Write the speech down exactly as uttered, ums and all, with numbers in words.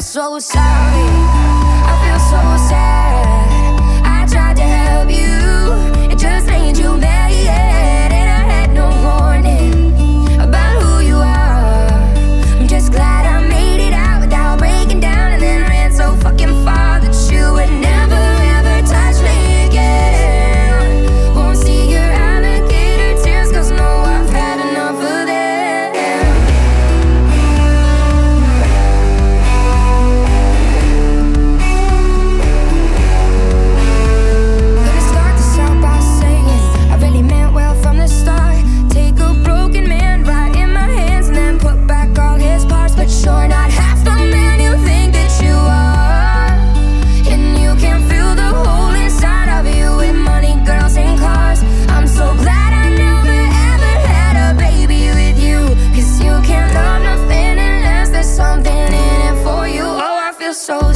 so sorry, I feel so sad. I tried to help you, it just made you mad. And I had no warning about who you are. I'm just glad I made it out without breaking down, and then ran so fucking far that you would never ever touch me again. Won't see your alligator tears, cause no, I've had enough of them. You're not half the man you think that you are, and you can feel the hole inside of you with money, girls, and cars. I'm so glad I never ever had a baby with you, cause you can't love nothing unless there's something in it for you. Oh, I feel so